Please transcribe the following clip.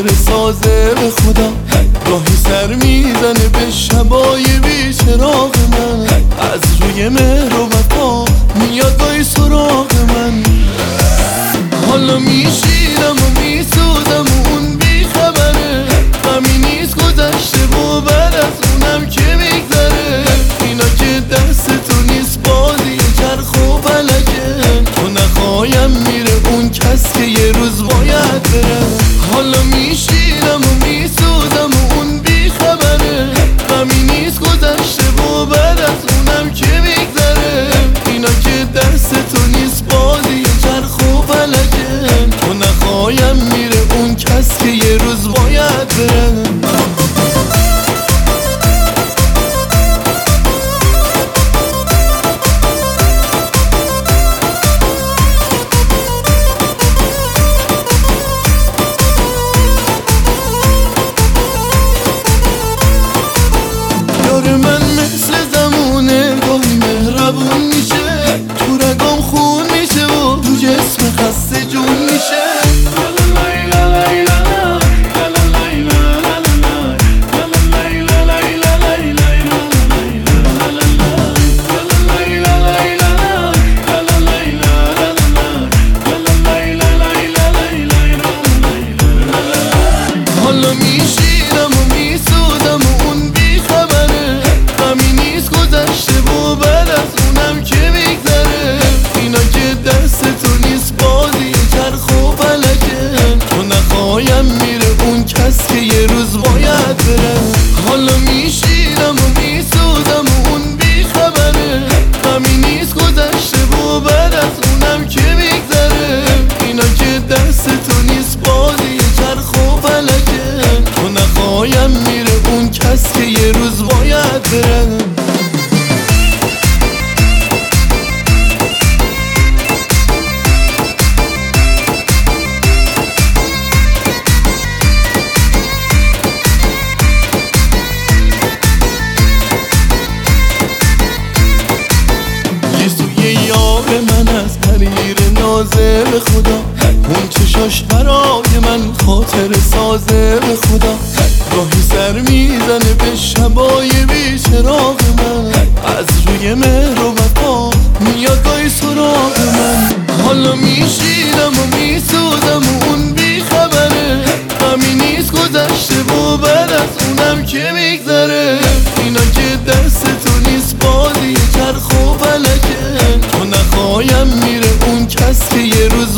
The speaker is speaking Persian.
سازه به خدا. گاهی سر میزنه به شبای بی چراغ من، از روی مهر و وفا میاد گاهی سراغ من. حالا میشینم و میسوزم و اون بی خبره، غمی نیست گذشته و بعد از اونم که میگذره. اینا که دست تو نیست بازی چرخ و فلکه، تو نخوایم میره اون کس که یه روز باید بره. حالا میشینم و میسوزم و اون بی خبره، غمی نیست گذشته و بعد از اونم که میگذره. اینا که دست تو نیست بازی چرخ و فلکه، تو نخوایم میره اون کس که یه روز باید بره. من مثل زمونه گاهی مهربون میشه، تو رگام خون میشه و تو جسم خسته جون میشه. حالا میشینم و میسودم و اون بی خبره، غمی نیست گذشته و بعد از اونم که میگذره. اینا که دست تو نیست بازی چرخ و فلکه، تو نخوایم میره اون کس که یه روز باید بره. حالا میشینم و میسودم و اون بی خبره، غمی نیست گذشته و بعد از اونم که میگذره. اینا که دست تو نیست بازی چرخ و فلکه، تو نخوایم میره اون کس که یه روز باید بره. من از حریر نازه به خدا، اون چشاش برای من خاطر سازه به خدا. گاهی سر میزنه به شبای بی چراغ من، از روی مهر و وفا میاد گاهی سراغ من. حالا میشینم و میسوزم و اون بی خبره، غمی نیست گذشته و بعد از اونم که میگذره. اینا که دست تو نیست بازی چرخ و فلکه، تو نخوایم میره اون کس که یه روز